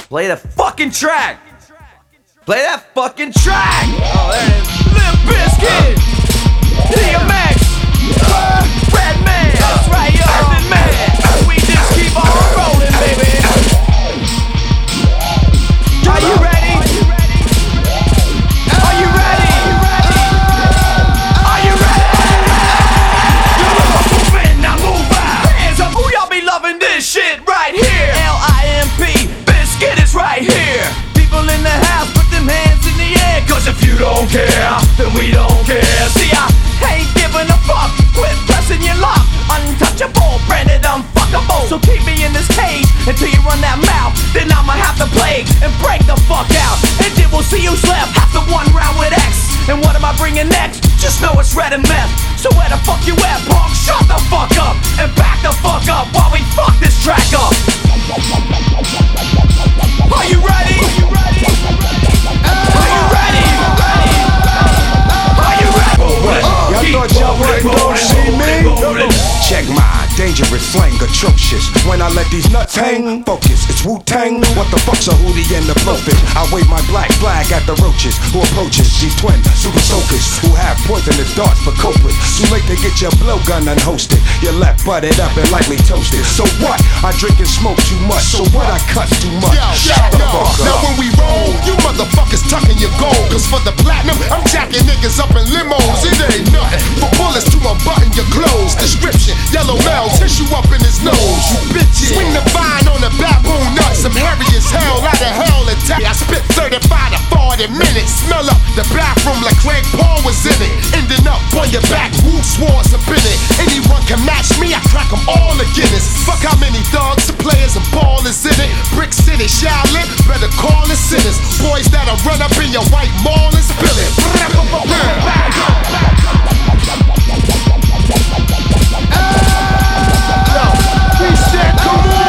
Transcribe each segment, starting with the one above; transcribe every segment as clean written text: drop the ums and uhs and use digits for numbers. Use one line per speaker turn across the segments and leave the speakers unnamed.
Play the fucking track. Play that fucking track. Oh, there it is. Limp Bizkit, DMX, Redman, that's right, Earthen Man. We just keep on rolling, baby. Are you ready? Are you ready? Are you ready? Move in, now move out. Hands up, who y'all be loving this shit right here? L-I-M-P, Bizkit is right here. People in the house, put them hands in the air. Cause if you don't care, then we don't care. See, I ain't giving a fuck. Quit pressing your luck. Untouchable, branded unfuckable. So keep me in this cage until you run that mouth. Then I'ma have to play and break the fuck out. And then we'll see who's left after one round with X. And what am I bringing next? Just know it's red and meth. So where the fuck you at, punk? Shut the fuck up and back the fuck up while we fuck this track up. Are you ready? Are you ready? Are you ready? Are you ready?
Y'all thought y'all wouldn't go see me? Check my dangerous slang, atrocious. When I let these nuts hang, focus, it's Wu-Tang. What the fuck's a hootie and the blowfish? I wave my black flag at the roaches who approaches these twin super soakers who have poisonous darts for culprits. Too late to get your blowgun unhosted. Your left butted up and lightly toasted. So what? I drink and smoke too much. So what? I cuss too much. Shut the fuck up.
Now when we roll, you motherfuckers tucking your gold. Cause for the platinum, I'm jacking niggas up in limos. It ain't nothing. For bullets to unbutton your clothes. Description, yellow male, tissue up in his nose. You bitches. Swing the vine on the baboon nuts. I'm hairy as hell, out of hell attack. I spit 35 to 40 minutes. Smell up the bathroom like Craig Paul was in it. Ending up on your back, Wu swords up in it. Anyone can match me, I crack them all to Guinness. Fuck how many thugs, players and ballers in it. Brick City, Shaolin, better call it sinners. Boys that'll run up in your white mall and spill it. We said, come on!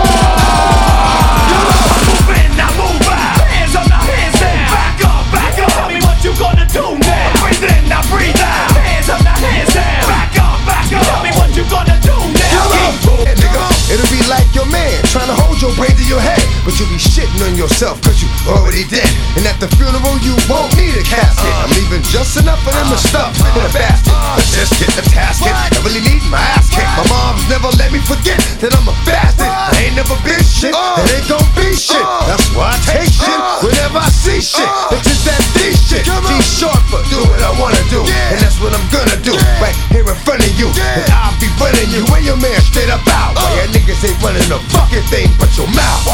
Move in, now move out. Hands up, now hands down. Back up, back up. Tell me what you gonna do now. Breathe in, now breathe out. Hands up, now hands down. Back up, back up. Tell me what you gonna do now.
Nigga, it'll be like your man trying to hold your brain to your head, but you'll be shitting on yourself cause you already dead. And at the funeral you won't need a casket. I'm leaving just enough of them stuff in a basket. But just get the tasket. I really need my ass kicked. My mom's never let me forget that I'm a bastard. I ain't never been shit, and ain't gon' be shit. That's why I take shit whenever I see shit. It's just that D shit. D short for do what I wanna do, and that's what I'm gonna do. Right here in front of you, and I'll be running you and your man straight up out. Why your niggas ain't running a fucking thing but your mouth.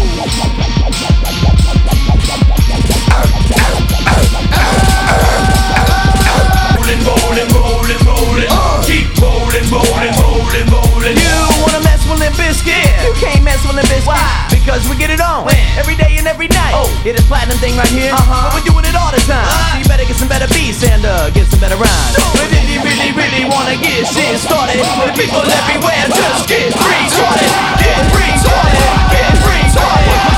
Rolling, rolling, rolling. Keep rolling, rolling, rolling, rolling. You wanna mess with Limp Bizkit? You can't mess with Limp Bizkit. Why? Because we get it on every day and every night. Hear this platinum thing right here? But we're doing it all the time. So you better get some better beats and get some better rhymes. But if you really, really wanna get shit started, the people everywhere just get retarded. Get retarded. Get retarded.